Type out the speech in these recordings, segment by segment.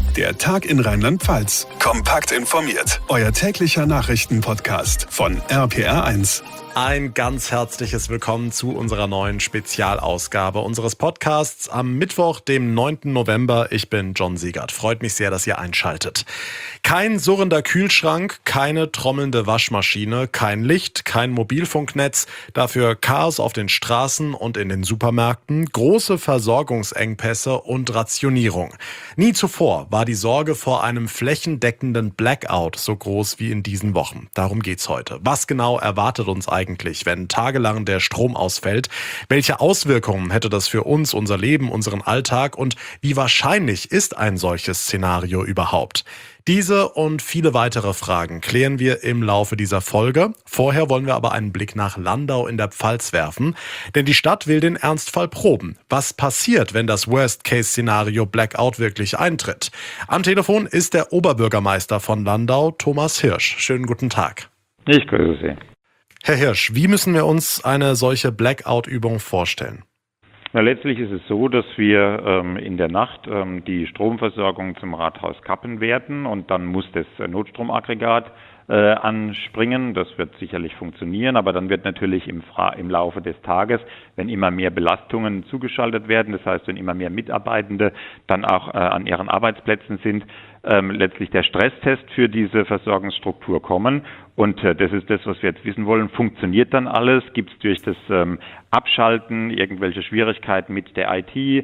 Der Tag in Rheinland-Pfalz. Kompakt informiert. Euer täglicher Nachrichtenpodcast von RPR1. Ein ganz herzliches Willkommen zu unserer neuen Spezialausgabe unseres Podcasts am Mittwoch, dem 9. November. Ich bin John Siegert. Freut mich sehr, dass ihr einschaltet. Kein surrender Kühlschrank, keine trommelnde Waschmaschine, kein Licht, kein Mobilfunknetz. Dafür Chaos auf den Straßen und in den Supermärkten, große Versorgungsengpässe und Rationierung. Nie zuvor war die Sorge vor einem flächendeckenden Blackout so groß wie in diesen Wochen. Darum geht's heute. Was genau erwartet uns eigentlich, wenn tagelang der Strom ausfällt? Welche Auswirkungen hätte das für uns, unser Leben, unseren Alltag und wie wahrscheinlich ist ein solches Szenario überhaupt? Diese und viele weitere Fragen klären wir im Laufe dieser Folge. Vorher wollen wir aber einen Blick nach Landau in der Pfalz werfen, denn die Stadt will den Ernstfall proben. Was passiert, wenn das Worst-Case-Szenario Blackout wirklich eintritt? Am Telefon ist der Oberbürgermeister von Landau, Thomas Hirsch. Schönen guten Tag. Ich grüße Sie. Herr Hirsch, wie müssen wir uns eine solche Blackout-Übung vorstellen? Na, letztlich ist es so, dass wir in der Nacht die Stromversorgung zum Rathaus kappen werden und dann muss das Notstromaggregat anspringen. Das wird sicherlich funktionieren, aber dann wird natürlich im Laufe des Tages, wenn immer mehr Belastungen zugeschaltet werden, das heißt, wenn immer mehr Mitarbeitende dann auch an ihren Arbeitsplätzen sind, letztlich der Stresstest für diese Versorgungsstruktur kommen. Und das ist das, was wir jetzt wissen wollen. Funktioniert dann alles? Gibt es durch das Abschalten irgendwelche Schwierigkeiten mit der IT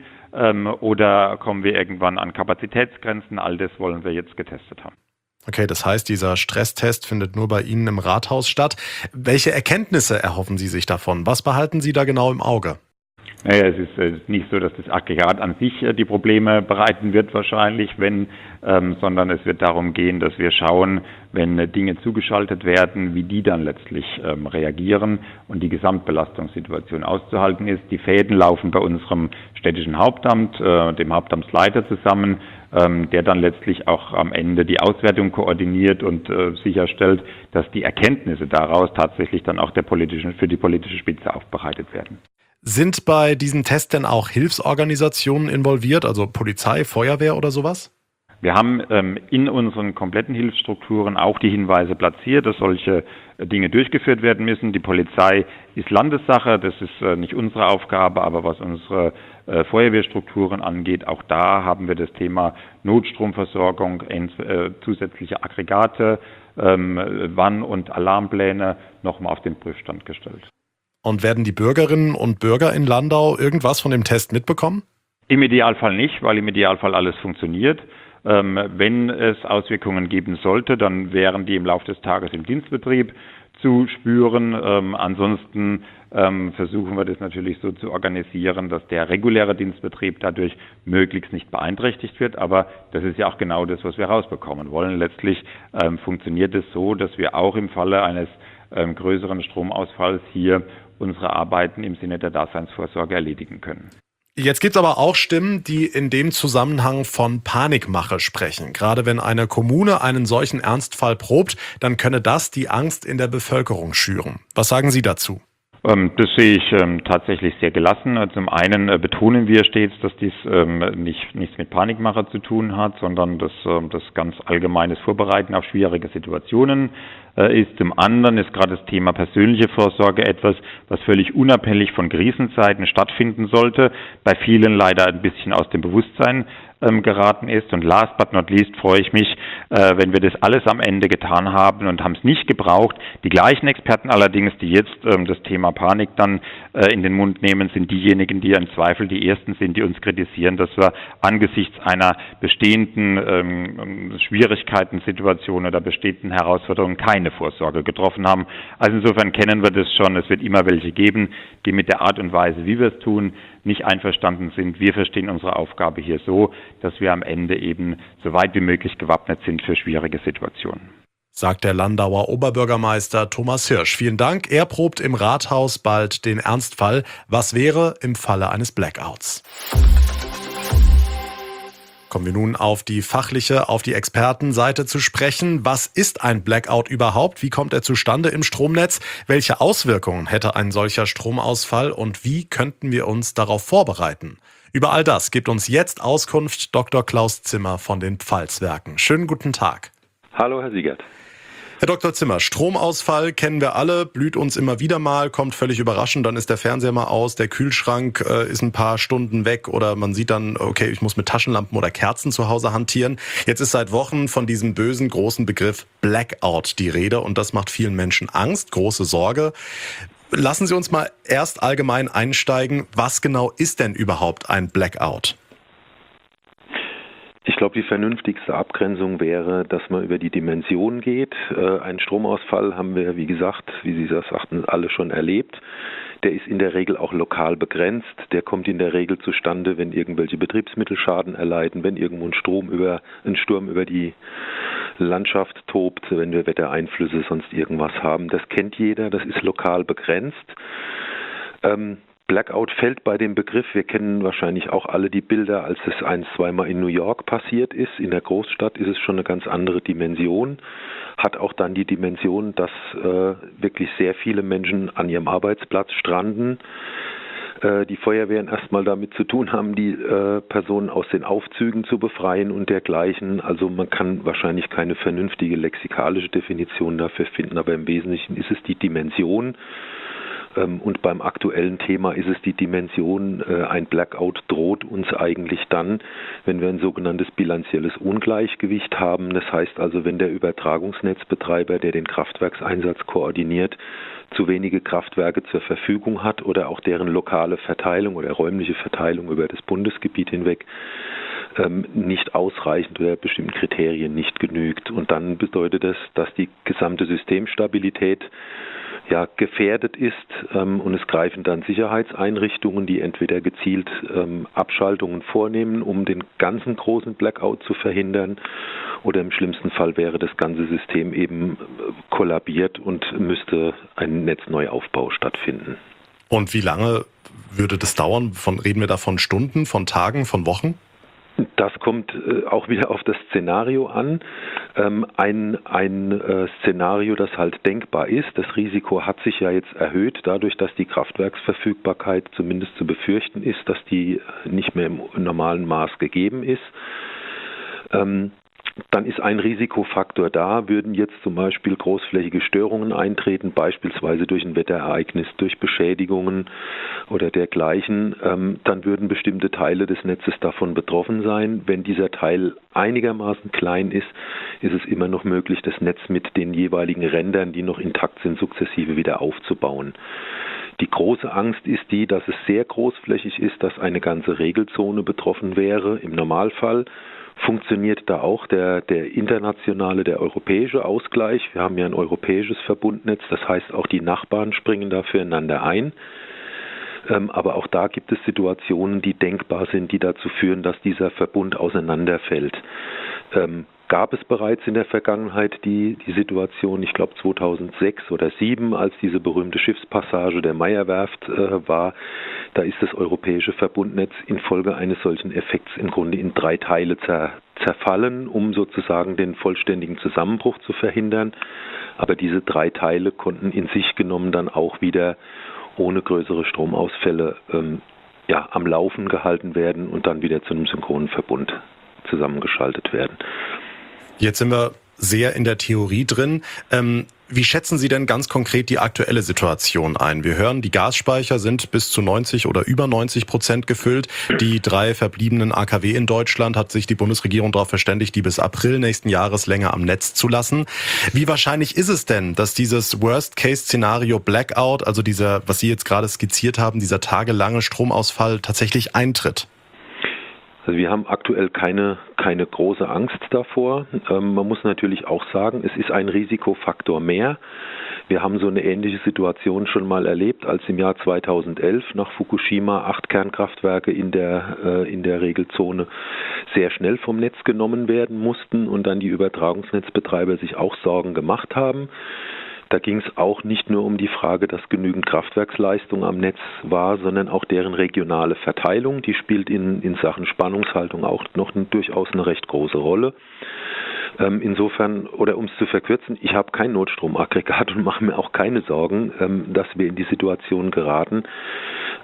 oder kommen wir irgendwann an Kapazitätsgrenzen? All das wollen wir jetzt getestet haben. Okay, das heißt, dieser Stresstest findet nur bei Ihnen im Rathaus statt. Welche Erkenntnisse erhoffen Sie sich davon? Was behalten Sie da genau im Auge? Naja, es ist nicht so, dass das Aggregat an sich die Probleme bereiten wird wahrscheinlich, sondern es wird darum gehen, dass wir schauen, wenn Dinge zugeschaltet werden, wie die dann letztlich reagieren und die Gesamtbelastungssituation auszuhalten ist. Die Fäden laufen bei unserem städtischen Hauptamt, dem Hauptamtsleiter zusammen, der dann letztlich auch am Ende die Auswertung koordiniert und sicherstellt, dass die Erkenntnisse daraus tatsächlich dann auch für die politische Spitze aufbereitet werden. Sind bei diesen Tests denn auch Hilfsorganisationen involviert, also Polizei, Feuerwehr oder sowas? Wir haben in unseren kompletten Hilfsstrukturen auch die Hinweise platziert, dass solche Dinge durchgeführt werden müssen. Die Polizei ist Landessache, das ist nicht unsere Aufgabe, aber was unsere Feuerwehrstrukturen angeht, auch da haben wir das Thema Notstromversorgung, zusätzliche Aggregate, Warn- und Alarmpläne nochmal auf den Prüfstand gestellt. Und werden die Bürgerinnen und Bürger in Landau irgendwas von dem Test mitbekommen? Im Idealfall nicht, weil im Idealfall alles funktioniert. Wenn es Auswirkungen geben sollte, dann wären die im Laufe des Tages im Dienstbetrieb zu spüren. Ansonsten versuchen wir das natürlich so zu organisieren, dass der reguläre Dienstbetrieb dadurch möglichst nicht beeinträchtigt wird. Aber das ist ja auch genau das, was wir rausbekommen wollen. Letztlich funktioniert es so, dass wir auch im Falle eines größeren Stromausfalls hier unsere Arbeiten im Sinne der Daseinsvorsorge erledigen können. Jetzt gibt es aber auch Stimmen, die in dem Zusammenhang von Panikmache sprechen. Gerade wenn eine Kommune einen solchen Ernstfall probt, dann könne das die Angst in der Bevölkerung schüren. Was sagen Sie dazu? Das sehe ich tatsächlich sehr gelassen. Zum einen betonen wir stets, dass dies nichts mit Panikmache zu tun hat, sondern dass das ganz allgemeines Vorbereiten auf schwierige Situationen ist. Zum anderen ist gerade das Thema persönliche Vorsorge etwas, was völlig unabhängig von Krisenzeiten stattfinden sollte, bei vielen leider ein bisschen aus dem Bewusstsein geraten ist. Und last but not least freue ich mich, wenn wir das alles am Ende getan haben und haben es nicht gebraucht. Die gleichen Experten allerdings, die jetzt das Thema Panik dann in den Mund nehmen, sind diejenigen, die im Zweifel die Ersten sind, die uns kritisieren, dass wir angesichts einer bestehenden Schwierigkeiten-Situation oder bestehenden Herausforderungen keine Vorsorge getroffen haben. Also insofern kennen wir das schon. Es wird immer welche geben, die mit der Art und Weise, wie wir es tun, nicht einverstanden sind. Wir verstehen unsere Aufgabe hier so, dass wir am Ende eben so weit wie möglich gewappnet sind für schwierige Situationen. Sagt der Landauer Oberbürgermeister Thomas Hirsch. Vielen Dank. Er probt im Rathaus bald den Ernstfall. Was wäre im Falle eines Blackouts? Kommen wir nun auf die fachliche, auf die Expertenseite zu sprechen. Was ist ein Blackout überhaupt? Wie kommt er zustande im Stromnetz? Welche Auswirkungen hätte ein solcher Stromausfall und wie könnten wir uns darauf vorbereiten? Über all das gibt uns jetzt Auskunft Dr. Klaus Zimmer von den Pfalzwerken. Schönen guten Tag. Hallo, Herr Siegert. Herr Dr. Zimmer, Stromausfall kennen wir alle, blüht uns immer wieder mal, kommt völlig überraschend, dann ist der Fernseher mal aus, der Kühlschrank ist ein paar Stunden weg oder man sieht dann, okay, ich muss mit Taschenlampen oder Kerzen zu Hause hantieren. Jetzt ist seit Wochen von diesem bösen, großen Begriff Blackout die Rede und das macht vielen Menschen Angst, große Sorge. Lassen Sie uns mal erst allgemein einsteigen, was genau ist denn überhaupt ein Blackout? Ich glaube, die vernünftigste Abgrenzung wäre, dass man über die Dimension geht. Einen Stromausfall haben wir, wie gesagt, wie Sie das sagten, alle schon erlebt. Der ist in der Regel auch lokal begrenzt. Der kommt in der Regel zustande, wenn irgendwelche Betriebsmittel Schaden erleiden, wenn irgendwo ein Sturm über die Landschaft tobt, wenn wir Wettereinflüsse, sonst irgendwas haben. Das kennt jeder, das ist lokal begrenzt. Blackout fällt bei dem Begriff, wir kennen wahrscheinlich auch alle die Bilder, als es zweimal in New York passiert ist. In der Großstadt ist es schon eine ganz andere Dimension, hat auch dann die Dimension, dass wirklich sehr viele Menschen an ihrem Arbeitsplatz stranden. Die Feuerwehren erstmal damit zu tun haben, die Personen aus den Aufzügen zu befreien und dergleichen. Also man kann wahrscheinlich keine vernünftige lexikalische Definition dafür finden, aber im Wesentlichen ist es die Dimension. Und beim aktuellen Thema ist es die Dimension, ein Blackout droht uns eigentlich dann, wenn wir ein sogenanntes bilanzielles Ungleichgewicht haben. Das heißt also, wenn der Übertragungsnetzbetreiber, der den Kraftwerkseinsatz koordiniert, zu wenige Kraftwerke zur Verfügung hat oder auch deren lokale Verteilung oder räumliche Verteilung über das Bundesgebiet hinweg nicht ausreichend oder bestimmten Kriterien nicht genügt. Und dann bedeutet das, dass die gesamte Systemstabilität gefährdet ist und es greifen dann Sicherheitseinrichtungen, die entweder gezielt Abschaltungen vornehmen, um den ganzen großen Blackout zu verhindern, oder im schlimmsten Fall wäre das ganze System eben kollabiert und müsste ein Netzneuaufbau stattfinden. Und wie lange würde das dauern? Reden wir da von Stunden, von Tagen, von Wochen? Das kommt auch wieder auf das Szenario an. Ein Szenario, das halt denkbar ist. Das Risiko hat sich ja jetzt erhöht, dadurch, dass die Kraftwerksverfügbarkeit zumindest zu befürchten ist, dass die nicht mehr im normalen Maß gegeben ist. Dann ist ein Risikofaktor da, würden jetzt zum Beispiel großflächige Störungen eintreten, beispielsweise durch ein Wetterereignis, durch Beschädigungen oder dergleichen, dann würden bestimmte Teile des Netzes davon betroffen sein. Wenn dieser Teil einigermaßen klein ist, ist es immer noch möglich, das Netz mit den jeweiligen Rändern, die noch intakt sind, sukzessive wieder aufzubauen. Die große Angst ist die, dass es sehr großflächig ist, dass eine ganze Regelzone betroffen wäre im Normalfall. Funktioniert da auch der internationale, der europäische Ausgleich. Wir haben ja ein europäisches Verbundnetz, das heißt auch die Nachbarn springen da füreinander ein. Aber auch da gibt es Situationen, die denkbar sind, die dazu führen, dass dieser Verbund auseinanderfällt. Gab es bereits in der Vergangenheit die Situation, ich glaube 2006 oder 2007, als diese berühmte Schiffspassage der Meyer-Werft war, da ist das europäische Verbundnetz infolge eines solchen Effekts im Grunde in 3 Teile zerfallen, um sozusagen den vollständigen Zusammenbruch zu verhindern. Aber diese 3 Teile konnten in sich genommen dann auch wieder ohne größere Stromausfälle am Laufen gehalten werden und dann wieder zu einem synchronen Verbund zusammengeschaltet werden. Jetzt sind wir sehr in der Theorie drin. Wie schätzen Sie denn ganz konkret die aktuelle Situation ein? Wir hören, die Gasspeicher sind bis zu 90 oder über 90% gefüllt. Die 3 verbliebenen AKW in Deutschland hat sich die Bundesregierung darauf verständigt, die bis April nächsten Jahres länger am Netz zu lassen. Wie wahrscheinlich ist es denn, dass dieses Worst-Case-Szenario Blackout, also dieser, was Sie jetzt gerade skizziert haben, dieser tagelange Stromausfall tatsächlich eintritt? Also wir haben aktuell keine große Angst davor. Man muss natürlich auch sagen, es ist ein Risikofaktor mehr. Wir haben so eine ähnliche Situation schon mal erlebt, als im Jahr 2011 nach Fukushima 8 Kernkraftwerke in der Regelzone sehr schnell vom Netz genommen werden mussten und dann die Übertragungsnetzbetreiber sich auch Sorgen gemacht haben. Da ging es auch nicht nur um die Frage, dass genügend Kraftwerksleistung am Netz war, sondern auch deren regionale Verteilung. Die spielt in Sachen Spannungshaltung auch noch durchaus eine recht große Rolle. Insofern, oder um es zu verkürzen, ich habe kein Notstromaggregat und mache mir auch keine Sorgen, dass wir in die Situation geraten.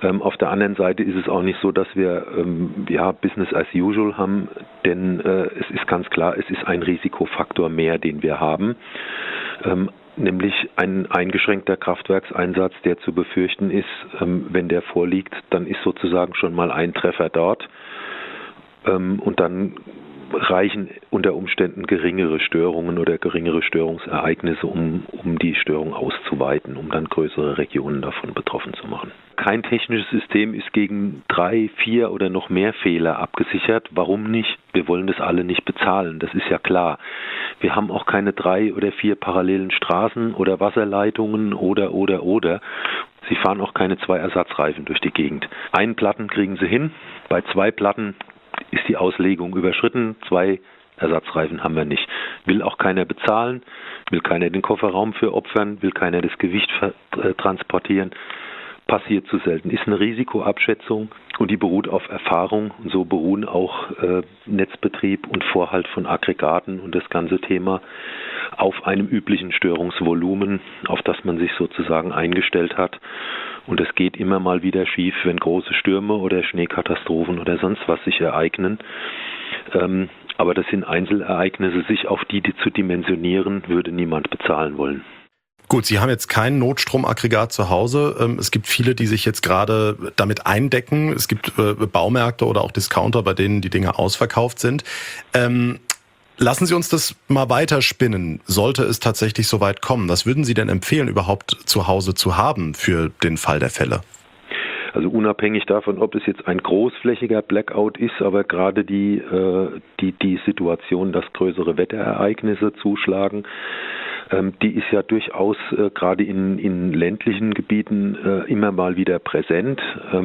Auf der anderen Seite ist es auch nicht so, dass wir Business as usual haben, denn es ist ganz klar, es ist ein Risikofaktor mehr, den wir haben, nämlich ein eingeschränkter Kraftwerkseinsatz, der zu befürchten ist. Wenn der vorliegt, dann ist sozusagen schon mal ein Treffer dort und dann reichen unter Umständen geringere Störungen oder geringere Störungsereignisse, um die Störung auszuweiten, um dann größere Regionen davon betroffen zu machen. Kein technisches System ist gegen 3, 4 oder noch mehr Fehler abgesichert. Warum nicht? Wir wollen das alle nicht bezahlen, das ist ja klar. Wir haben auch keine 3 oder 4 parallelen Straßen oder Wasserleitungen oder. Sie fahren auch keine 2 Ersatzreifen durch die Gegend. 1 Platten kriegen sie hin, bei 2 Platten ist die Auslegung überschritten, 2 Ersatzreifen haben wir nicht. Will auch keiner bezahlen, will keiner den Kofferraum für opfern, will keiner das Gewicht transportieren. Passiert zu selten. Ist eine Risikoabschätzung und die beruht auf Erfahrung. Und so beruhen auch Netzbetrieb und Vorhalt von Aggregaten und das ganze Thema auf einem üblichen Störungsvolumen, auf das man sich sozusagen eingestellt hat. Und es geht immer mal wieder schief, wenn große Stürme oder Schneekatastrophen oder sonst was sich ereignen. Aber das sind Einzelereignisse, sich auf die zu dimensionieren, würde niemand bezahlen wollen. Gut, Sie haben jetzt kein Notstromaggregat zu Hause. Es gibt viele, die sich jetzt gerade damit eindecken. Es gibt Baumärkte oder auch Discounter, bei denen die Dinge ausverkauft sind. Lassen Sie uns das mal weiterspinnen. Sollte es tatsächlich so weit kommen, was würden Sie denn empfehlen, überhaupt zu Hause zu haben für den Fall der Fälle? Also unabhängig davon, ob es jetzt ein großflächiger Blackout ist, aber gerade die Situation, dass größere Wetterereignisse zuschlagen, die ist ja durchaus gerade in ländlichen Gebieten immer mal wieder präsent.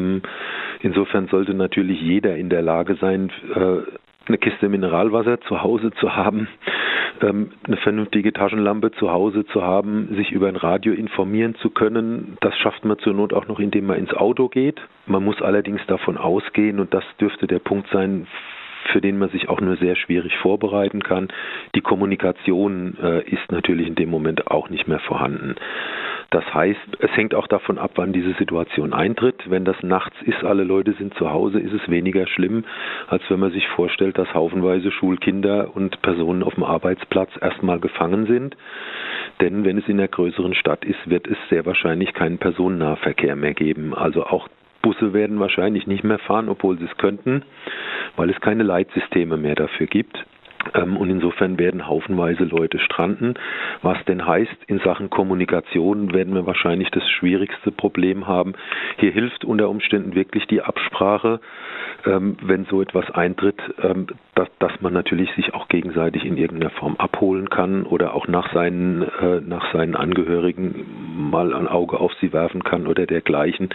Insofern sollte natürlich jeder in der Lage sein, eine Kiste Mineralwasser zu Hause zu haben, eine vernünftige Taschenlampe zu Hause zu haben, sich über ein Radio informieren zu können. Das schafft man zur Not auch noch, indem man ins Auto geht. Man muss allerdings davon ausgehen, und das dürfte der Punkt sein, für den man sich auch nur sehr schwierig vorbereiten kann. Die Kommunikation ist natürlich in dem Moment auch nicht mehr vorhanden. Das heißt, es hängt auch davon ab, wann diese Situation eintritt. Wenn das nachts ist, alle Leute sind zu Hause, ist es weniger schlimm, als wenn man sich vorstellt, dass haufenweise Schulkinder und Personen auf dem Arbeitsplatz erstmal gefangen sind. Denn wenn es in einer größeren Stadt ist, wird es sehr wahrscheinlich keinen Personennahverkehr mehr geben. Also auch Busse werden wahrscheinlich nicht mehr fahren, obwohl sie es könnten, weil es keine Leitsysteme mehr dafür gibt. Und insofern werden haufenweise Leute stranden. Was denn heißt, in Sachen Kommunikation werden wir wahrscheinlich das schwierigste Problem haben. Hier hilft unter Umständen wirklich die Absprache, wenn so etwas eintritt, dass man natürlich sich auch gegenseitig in irgendeiner Form abholen kann oder auch nach seinen Angehörigen mal ein Auge auf sie werfen kann oder dergleichen.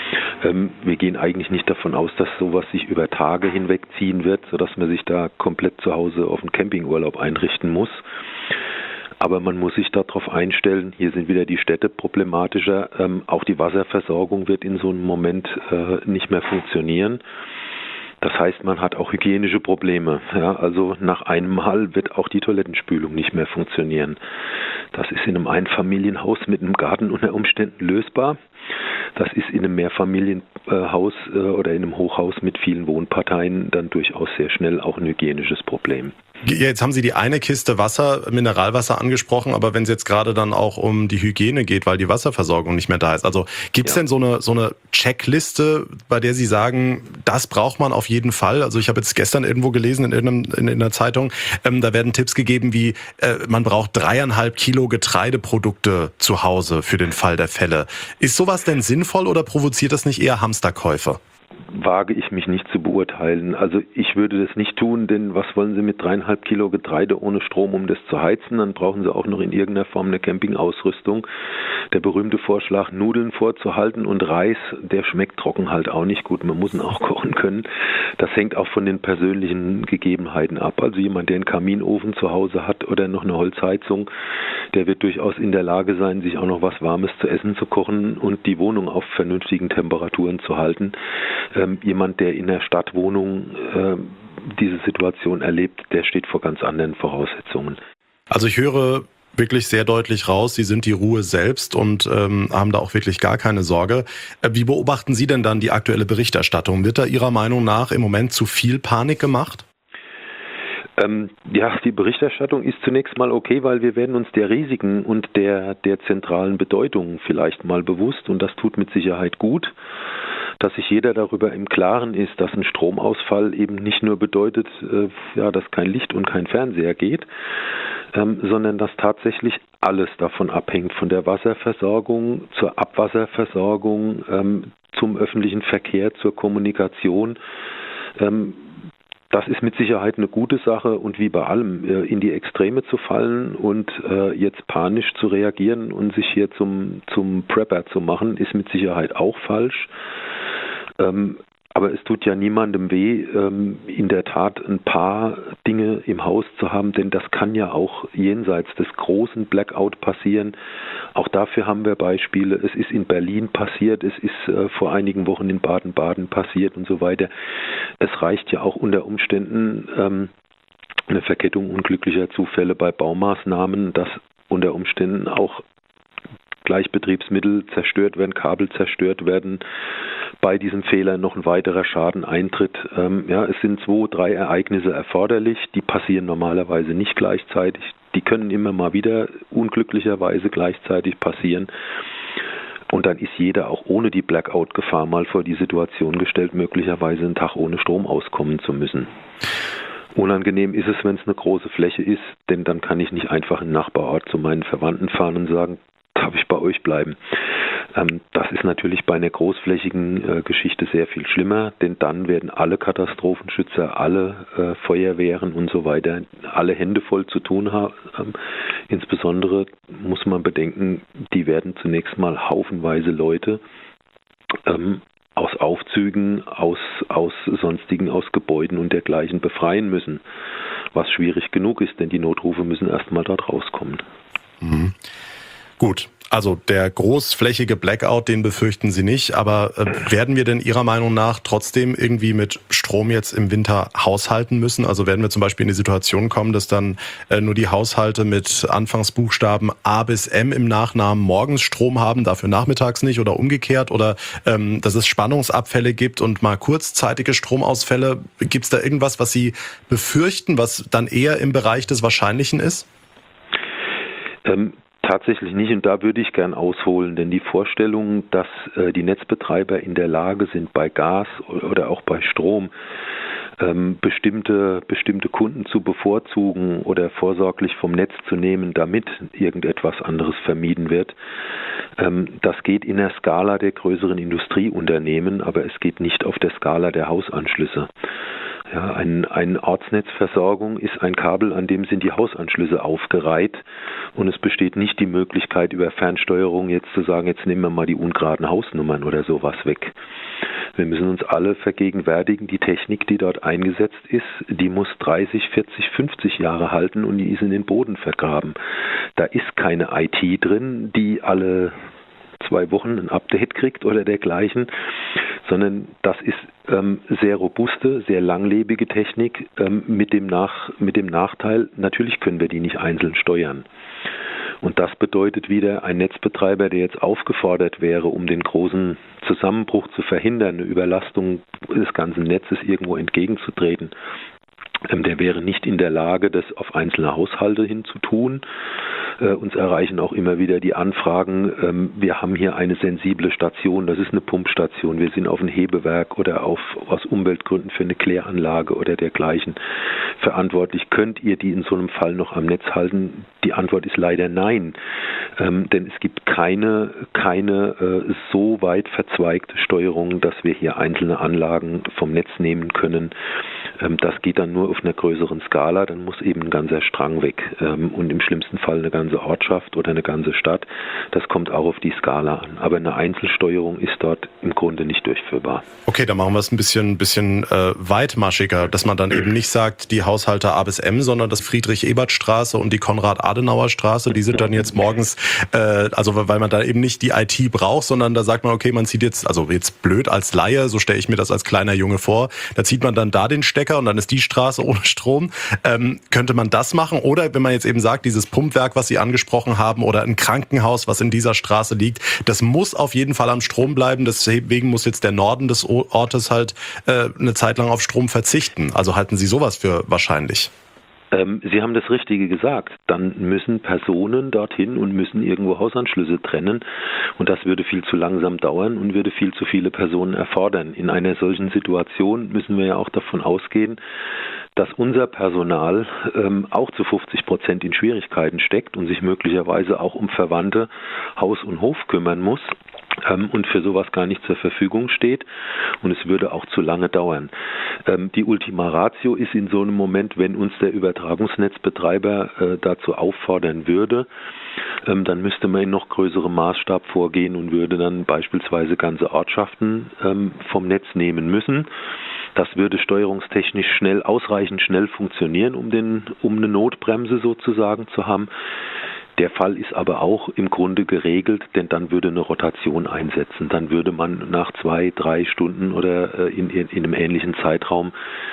Wir gehen eigentlich nicht davon aus, dass sowas sich über Tage hinweg ziehen wird, sodass man sich da komplett zu Hause auf einen Campingurlaub einrichten muss. Aber man muss sich darauf einstellen, hier sind wieder die Städte problematischer. Auch die Wasserversorgung wird in so einem Moment nicht mehr funktionieren. Das heißt, man hat auch hygienische Probleme. Ja, also nach einem Mal wird auch die Toilettenspülung nicht mehr funktionieren. Das ist in einem Einfamilienhaus mit einem Garten unter Umständen lösbar. Das ist in einem Mehrfamilienhaus oder in einem Hochhaus mit vielen Wohnparteien dann durchaus sehr schnell auch ein hygienisches Problem. Jetzt haben Sie die eine Kiste Wasser, Mineralwasser angesprochen, aber wenn es jetzt gerade dann auch um die Hygiene geht, weil die Wasserversorgung nicht mehr da ist, also gibt es denn so eine Checkliste, bei der Sie sagen, das braucht man auf jeden Fall? Also ich habe jetzt gestern irgendwo gelesen in einer Zeitung, da werden Tipps gegeben wie, man braucht 3,5 Kilo Getreideprodukte zu Hause für den Fall der Fälle. Ist sowas denn sinnvoll oder provoziert das nicht eher Hamsterkäufe? Wage ich mich nicht zu beurteilen. Also ich würde das nicht tun, denn was wollen Sie mit 3,5 Kilo Getreide ohne Strom, um das zu heizen? Dann brauchen Sie auch noch in irgendeiner Form eine Campingausrüstung. Der berühmte Vorschlag, Nudeln vorzuhalten und Reis, der schmeckt trocken halt auch nicht gut. Man muss ihn auch kochen können. Das hängt auch von den persönlichen Gegebenheiten ab. Also jemand, der einen Kaminofen zu Hause hat oder noch eine Holzheizung, der wird durchaus in der Lage sein, sich auch noch was Warmes zu essen zu kochen und die Wohnung auf vernünftigen Temperaturen zu halten. Jemand, der in der Stadtwohnung diese Situation erlebt, der steht vor ganz anderen Voraussetzungen. Also ich höre wirklich sehr deutlich raus, Sie sind die Ruhe selbst und haben da auch wirklich gar keine Sorge. Wie beobachten Sie denn dann die aktuelle Berichterstattung? Wird da Ihrer Meinung nach im Moment zu viel Panik gemacht? Die Berichterstattung ist zunächst mal okay, weil wir werden uns der Risiken und der zentralen Bedeutung vielleicht mal bewusst, und das tut mit Sicherheit gut, dass sich jeder darüber im Klaren ist, dass ein Stromausfall eben nicht nur bedeutet, dass kein Licht und kein Fernseher geht, sondern dass tatsächlich alles davon abhängt, von der Wasserversorgung zur Abwasserversorgung, zum öffentlichen Verkehr, zur Kommunikation. Das ist mit Sicherheit eine gute Sache, und wie bei allem, in die Extreme zu fallen und jetzt panisch zu reagieren und sich hier zum Prepper zu machen, ist mit Sicherheit auch falsch. Aber es tut ja niemandem weh, in der Tat ein paar Dinge im Haus zu haben, denn das kann ja auch jenseits des großen Blackout passieren. Auch dafür haben wir Beispiele. Es ist in Berlin passiert, es ist vor einigen Wochen in Baden-Baden passiert und so weiter. Es reicht ja auch unter Umständen eine Verkettung unglücklicher Zufälle bei Baumaßnahmen, dass unter Umständen auch Gleichbetriebsmittel zerstört werden, Kabel zerstört werden, bei diesem Fehler noch ein weiterer Schaden eintritt. Es sind 2, 3 Ereignisse erforderlich, die passieren normalerweise nicht gleichzeitig, die können immer mal wieder unglücklicherweise gleichzeitig passieren. Und dann ist jeder auch ohne die Blackout-Gefahr mal vor die Situation gestellt, möglicherweise einen Tag ohne Strom auskommen zu müssen. Unangenehm ist es, wenn es eine große Fläche ist, denn dann kann ich nicht einfach in den Nachbarort zu meinen Verwandten fahren und sagen, darf ich bei euch bleiben. Das ist natürlich bei einer großflächigen Geschichte sehr viel schlimmer, denn dann werden alle Katastrophenschützer, alle Feuerwehren und so weiter, alle Hände voll zu tun haben. Insbesondere muss man bedenken, die werden zunächst mal haufenweise Leute aus Aufzügen, aus sonstigen, aus Gebäuden und dergleichen befreien müssen, was schwierig genug ist, denn die Notrufe müssen erstmal dort rauskommen. Mhm. Gut, also der großflächige Blackout, den befürchten Sie nicht, aber werden wir denn Ihrer Meinung nach trotzdem irgendwie mit Strom jetzt im Winter haushalten müssen? Also werden wir zum Beispiel in die Situation kommen, dass dann nur die Haushalte mit Anfangsbuchstaben A bis M im Nachnamen morgens Strom haben, dafür nachmittags nicht, oder umgekehrt, oder dass es Spannungsabfälle gibt und mal kurzzeitige Stromausfälle? Gibt es da irgendwas, was Sie befürchten, was dann eher im Bereich des Wahrscheinlichen ist? Tatsächlich nicht, und da würde ich gern ausholen, denn die Vorstellung, dass die Netzbetreiber in der Lage sind, bei Gas oder auch bei Strom bestimmte Kunden zu bevorzugen oder vorsorglich vom Netz zu nehmen, damit irgendetwas anderes vermieden wird, das geht in der Skala der größeren Industrieunternehmen, aber es geht nicht auf der Skala der Hausanschlüsse. Ja, eine Ortsnetzversorgung ist ein Kabel, an dem sind die Hausanschlüsse aufgereiht, und es besteht nicht die Möglichkeit, über Fernsteuerung jetzt zu sagen, jetzt nehmen wir mal die ungeraden Hausnummern oder sowas weg. Wir müssen uns alle vergegenwärtigen, die Technik, die dort eingesetzt ist, die muss 30, 40, 50 Jahre halten, und die ist in den Boden vergraben. Da ist keine IT drin, die alle 2 Wochen ein Update kriegt oder dergleichen, sondern das ist sehr robuste, sehr langlebige Technik mit dem Nachteil, natürlich können wir die nicht einzeln steuern. Und das bedeutet wieder, ein Netzbetreiber, der jetzt aufgefordert wäre, um den großen Zusammenbruch zu verhindern, eine Überlastung des ganzen Netzes irgendwo entgegenzutreten, der wäre nicht in der Lage, das auf einzelne Haushalte hin zu tun. Uns erreichen auch immer wieder die Anfragen, wir haben hier eine sensible Station, das ist eine Pumpstation, wir sind auf ein Hebewerk oder aus Umweltgründen für eine Kläranlage oder dergleichen verantwortlich. Könnt ihr die in so einem Fall noch am Netz halten? Die Antwort ist leider nein, denn es gibt keine so weit verzweigte Steuerung, dass wir hier einzelne Anlagen vom Netz nehmen können. Das geht dann nur auf einer größeren Skala, dann muss eben ein ganzer Strang weg und im schlimmsten Fall eine ganze Ortschaft oder eine ganze Stadt. Das kommt auch auf die Skala an. Aber eine Einzelsteuerung ist dort im Grunde nicht durchführbar. Okay, dann machen wir es ein bisschen weitmaschiger, dass man dann eben nicht sagt, die Haushalte A bis M, sondern das Friedrich-Ebert-Straße und die Konrad-Adenauer-Straße, die sind dann jetzt morgens, also weil man da eben nicht die IT braucht, sondern da sagt man, okay, man zieht jetzt, also jetzt blöd als Laie, so stelle ich mir das als kleiner Junge vor, da zieht man dann da den Stecker und dann ist die Straße ohne Strom. Könnte man das machen? Oder wenn man jetzt eben sagt, dieses Pumpwerk, was Sie angesprochen haben, oder ein Krankenhaus, was in dieser Straße liegt, das muss auf jeden Fall am Strom bleiben. Deswegen muss jetzt der Norden des Ortes halt eine Zeit lang auf Strom verzichten. Also halten Sie sowas für wahrscheinlich? Sie haben das Richtige gesagt. Dann müssen Personen dorthin und müssen irgendwo Hausanschlüsse trennen. Und das würde viel zu langsam dauern und würde viel zu viele Personen erfordern. In einer solchen Situation müssen wir ja auch davon ausgehen, dass unser Personal auch zu 50% in Schwierigkeiten steckt und sich möglicherweise auch um Verwandte, Haus und Hof kümmern muss. Und für sowas gar nicht zur Verfügung steht, und es würde auch zu lange dauern. Die Ultima Ratio ist in so einem Moment, wenn uns der Übertragungsnetzbetreiber dazu auffordern würde, dann müsste man in noch größerem Maßstab vorgehen und würde dann beispielsweise ganze Ortschaften vom Netz nehmen müssen. Das würde steuerungstechnisch ausreichend schnell funktionieren, um eine Notbremse sozusagen zu haben. Der Fall ist aber auch im Grunde geregelt, denn dann würde eine Rotation einsetzen. Dann würde man nach 2-3 Stunden oder in einem ähnlichen Zeitraum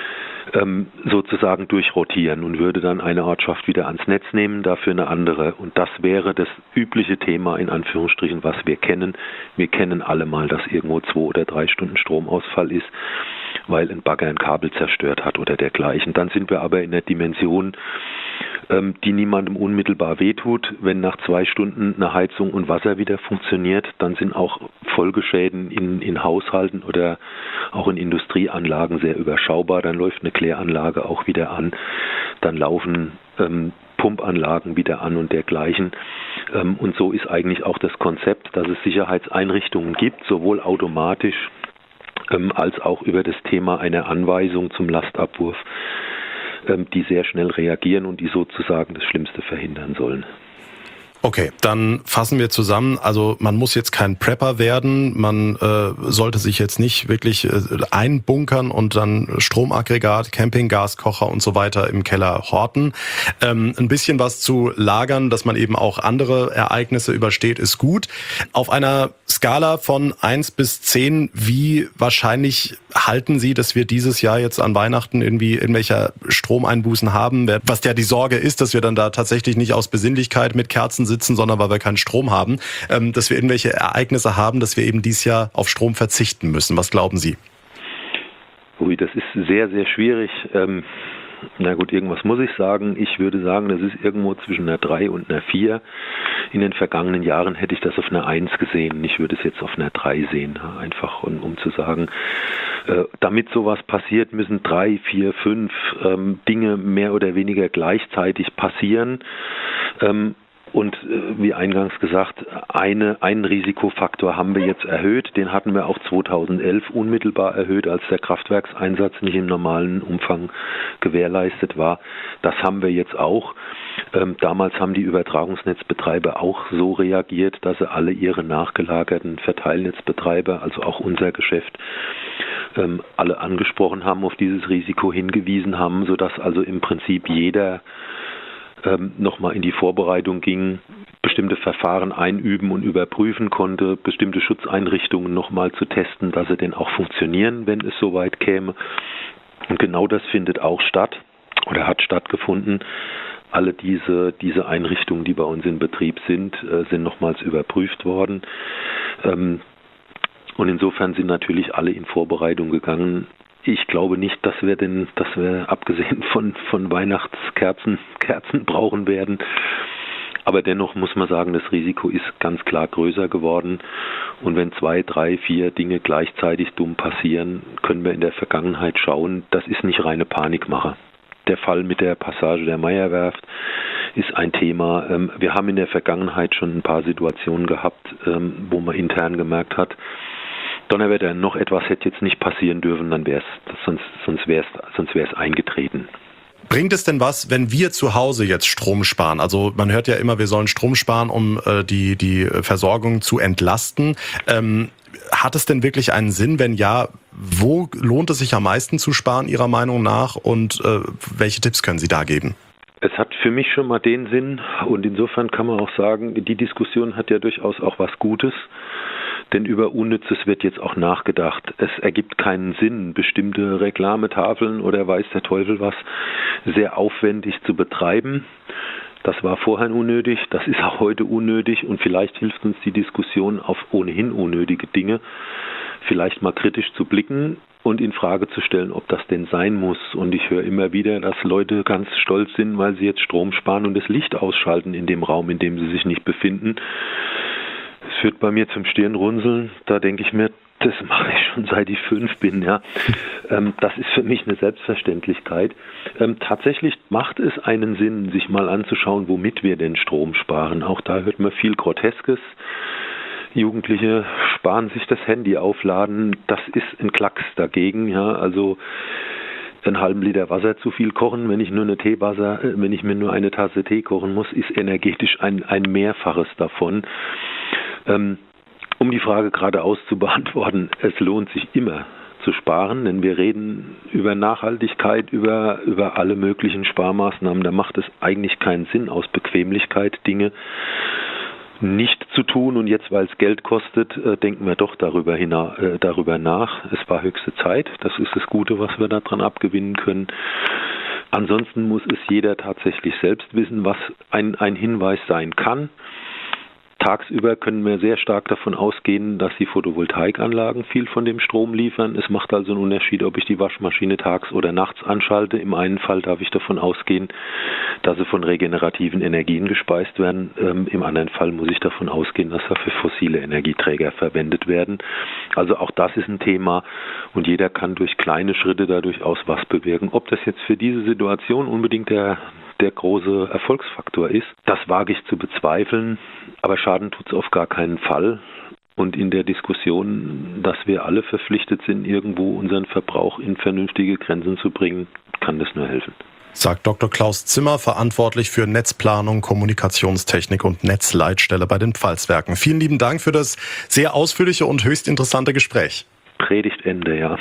sozusagen durchrotieren und würde dann eine Ortschaft wieder ans Netz nehmen, dafür eine andere. Und das wäre das übliche Thema, in Anführungsstrichen, was wir kennen. Wir kennen alle mal, dass irgendwo 2 oder 3 Stunden Stromausfall ist, weil ein Bagger ein Kabel zerstört hat oder dergleichen. Dann sind wir aber in der Dimension, die niemandem unmittelbar wehtut. Wenn nach 2 Stunden eine Heizung und Wasser wieder funktioniert, dann sind auch Folgeschäden in Haushalten oder auch in Industrieanlagen sehr überschaubar. Dann läuft eine Kläranlage auch wieder an. Dann laufen Pumpanlagen wieder an und dergleichen. Und so ist eigentlich auch das Konzept, dass es Sicherheitseinrichtungen gibt, sowohl automatisch als auch über das Thema einer Anweisung zum Lastabwurf, die sehr schnell reagieren und die sozusagen das Schlimmste verhindern sollen. Okay, dann fassen wir zusammen. Also man muss jetzt kein Prepper werden, man sollte sich jetzt nicht wirklich einbunkern und dann Stromaggregat, Campinggaskocher und so weiter im Keller horten. Ein bisschen was zu lagern, dass man eben auch andere Ereignisse übersteht, ist gut. Auf einer Skala von 1 bis 10, wie wahrscheinlich halten Sie, dass wir dieses Jahr jetzt an Weihnachten irgendwie irgendwelche Stromeinbußen haben? Was ja die Sorge ist, dass wir dann da tatsächlich nicht aus Besinnlichkeit mit Kerzen sitzen, sondern weil wir keinen Strom haben, dass wir irgendwelche Ereignisse haben, dass wir eben dieses Jahr auf Strom verzichten müssen. Was glauben Sie? Ui, das ist sehr, sehr schwierig. Na gut, irgendwas muss ich sagen. Ich würde sagen, das ist irgendwo zwischen einer 3 und einer 4. In den vergangenen Jahren hätte ich das auf einer 1 gesehen. Ich würde es jetzt auf einer 3 sehen. Einfach, um zu sagen, damit sowas passiert, müssen 3, 4, 5 Dinge mehr oder weniger gleichzeitig passieren. Und wie eingangs gesagt, einen Risikofaktor haben wir jetzt erhöht. Den hatten wir auch 2011 unmittelbar erhöht, als der Kraftwerkseinsatz nicht im normalen Umfang gewährleistet war. Das haben wir jetzt auch. Damals haben die Übertragungsnetzbetreiber auch so reagiert, dass sie alle ihre nachgelagerten Verteilnetzbetreiber, also auch unser Geschäft, alle angesprochen haben, auf dieses Risiko hingewiesen haben, sodass also im Prinzip jeder nochmal in die Vorbereitung ging, bestimmte Verfahren einüben und überprüfen konnte, bestimmte Schutzeinrichtungen nochmal zu testen, dass sie denn auch funktionieren, wenn es soweit käme. Und genau das findet auch statt oder hat stattgefunden. Alle diese Einrichtungen, die bei uns in Betrieb sind nochmals überprüft worden. Und insofern sind natürlich alle in Vorbereitung gegangen. Ich glaube nicht, dass wir abgesehen von Weihnachtskerzen brauchen werden. Aber dennoch muss man sagen, das Risiko ist ganz klar größer geworden. Und wenn 2, 3, 4 Dinge gleichzeitig dumm passieren, können wir in der Vergangenheit schauen, das ist nicht reine Panikmache. Der Fall mit der Passage der Meierwerft ist ein Thema. Wir haben in der Vergangenheit schon ein paar Situationen gehabt, wo man intern gemerkt hat, Donnerwetter, noch etwas hätte jetzt nicht passieren dürfen, sonst wäre es eingetreten. Bringt es denn was, wenn wir zu Hause jetzt Strom sparen? Also man hört ja immer, wir sollen Strom sparen, um die Versorgung zu entlasten. Hat es denn wirklich einen Sinn? Wenn ja, wo lohnt es sich am meisten zu sparen, Ihrer Meinung nach? Und welche Tipps können Sie da geben? Es hat für mich schon mal den Sinn, und insofern kann man auch sagen, die Diskussion hat ja durchaus auch was Gutes. Denn über Unnützes wird jetzt auch nachgedacht. Es ergibt keinen Sinn, bestimmte Reklametafeln oder weiß der Teufel was sehr aufwendig zu betreiben. Das war vorher unnötig, das ist auch heute unnötig und vielleicht hilft uns die Diskussion auf ohnehin unnötige Dinge, vielleicht mal kritisch zu blicken und in Frage zu stellen, ob das denn sein muss. Und ich höre immer wieder, dass Leute ganz stolz sind, weil sie jetzt Strom sparen und das Licht ausschalten in dem Raum, in dem sie sich nicht befinden. Das führt bei mir zum Stirnrunzeln. Da denke ich mir, das mache ich schon seit ich 5 bin. Ja. Das ist für mich eine Selbstverständlichkeit. Tatsächlich macht es einen Sinn, sich mal anzuschauen, womit wir denn Strom sparen. Auch da hört man viel Groteskes. Jugendliche sparen sich das Handy aufladen. Das ist ein Klacks dagegen. Ja. Also einen halben Liter Wasser zu viel kochen, wenn ich mir nur eine Tasse Tee kochen muss, ist energetisch ein Mehrfaches davon. Um die Frage geradeaus zu beantworten, es lohnt sich immer zu sparen, denn wir reden über Nachhaltigkeit, über alle möglichen Sparmaßnahmen. Da macht es eigentlich keinen Sinn, aus Bequemlichkeit Dinge nicht zu tun. Und jetzt, weil es Geld kostet, denken wir doch darüber nach. Es war höchste Zeit. Das ist das Gute, was wir daran abgewinnen können. Ansonsten muss es jeder tatsächlich selbst wissen, was ein Hinweis sein kann. Tagsüber können wir sehr stark davon ausgehen, dass die Photovoltaikanlagen viel von dem Strom liefern. Es macht also einen Unterschied, ob ich die Waschmaschine tags oder nachts anschalte. Im einen Fall darf ich davon ausgehen, dass sie von regenerativen Energien gespeist werden. Im anderen Fall muss ich davon ausgehen, dass dafür fossile Energieträger verwendet werden. Also auch das ist ein Thema und jeder kann durch kleine Schritte da durchaus was bewirken. Ob das jetzt für diese Situation unbedingt der große Erfolgsfaktor ist, das wage ich zu bezweifeln, aber Schaden tut es auf gar keinen Fall. Und in der Diskussion, dass wir alle verpflichtet sind, irgendwo unseren Verbrauch in vernünftige Grenzen zu bringen, kann das nur helfen. Sagt Dr. Klaus Zimmer, verantwortlich für Netzplanung, Kommunikationstechnik und Netzleitstelle bei den Pfalzwerken. Vielen lieben Dank für das sehr ausführliche und höchst interessante Gespräch. Predigtende, ja.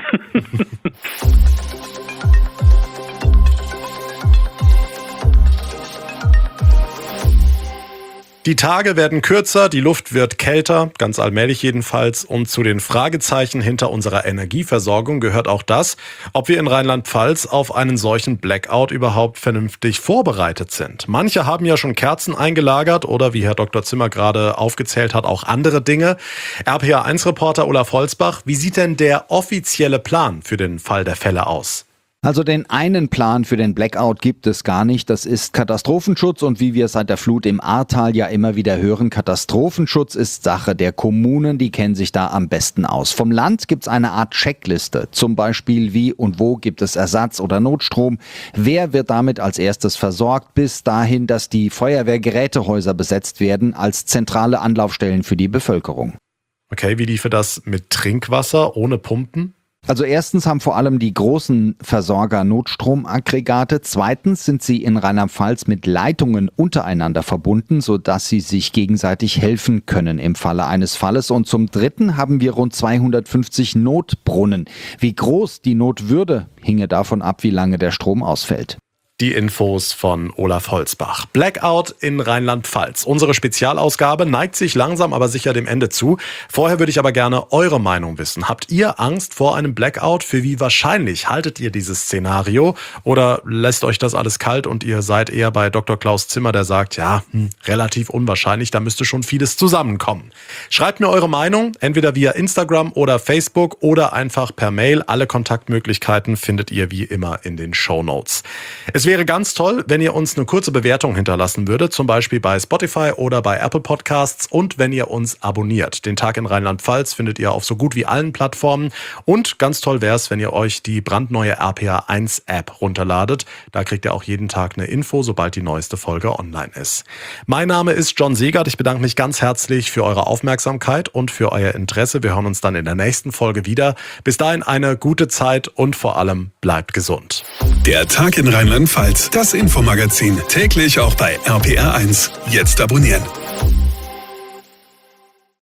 Die Tage werden kürzer, die Luft wird kälter, ganz allmählich jedenfalls. Und zu den Fragezeichen hinter unserer Energieversorgung gehört auch das, ob wir in Rheinland-Pfalz auf einen solchen Blackout überhaupt vernünftig vorbereitet sind. Manche haben ja schon Kerzen eingelagert oder, wie Herr Dr. Zimmer gerade aufgezählt hat, auch andere Dinge. RPA1-Reporter Olaf Holzbach, wie sieht denn der offizielle Plan für den Fall der Fälle aus? Also den einen Plan für den Blackout gibt es gar nicht. Das ist Katastrophenschutz und wie wir seit der Flut im Ahrtal ja immer wieder hören, Katastrophenschutz ist Sache der Kommunen, die kennen sich da am besten aus. Vom Land gibt's eine Art Checkliste, zum Beispiel wie und wo gibt es Ersatz oder Notstrom, wer wird damit als erstes versorgt, bis dahin, dass die Feuerwehrgerätehäuser besetzt werden als zentrale Anlaufstellen für die Bevölkerung. Okay, wie liefe das mit Trinkwasser ohne Pumpen? Also erstens haben vor allem die großen Versorger Notstromaggregate. Zweitens sind sie in Rheinland-Pfalz mit Leitungen untereinander verbunden, sodass sie sich gegenseitig helfen können im Falle eines Falles. Und zum Dritten haben wir rund 250 Notbrunnen. Wie groß die Not würde, hinge davon ab, wie lange der Strom ausfällt. Die Infos von Olaf Holzbach. Blackout in Rheinland-Pfalz. Unsere Spezialausgabe neigt sich langsam aber sicher dem Ende zu. Vorher würde ich aber gerne eure Meinung wissen. Habt ihr Angst vor einem Blackout? Für wie wahrscheinlich haltet ihr dieses Szenario? Oder lässt euch das alles kalt und ihr seid eher bei Dr. Klaus Zimmer, der sagt, ja, relativ unwahrscheinlich, da müsste schon vieles zusammenkommen. Schreibt mir eure Meinung, entweder via Instagram oder Facebook oder einfach per Mail. Alle Kontaktmöglichkeiten findet ihr wie immer in den Shownotes. Es wäre ganz toll, wenn ihr uns eine kurze Bewertung hinterlassen würdet, zum Beispiel bei Spotify oder bei Apple Podcasts und wenn ihr uns abonniert. Den Tag in Rheinland-Pfalz findet ihr auf so gut wie allen Plattformen und ganz toll wäre es, wenn ihr euch die brandneue RPA1 App runterladet. Da kriegt ihr auch jeden Tag eine Info, sobald die neueste Folge online ist. Mein Name ist John Siegert. Ich bedanke mich ganz herzlich für eure Aufmerksamkeit und für euer Interesse. Wir hören uns dann in der nächsten Folge wieder. Bis dahin eine gute Zeit und vor allem bleibt gesund. Der Tag in Rheinland-Pfalz, das Infomagazin, täglich auch bei RPR1. Jetzt abonnieren.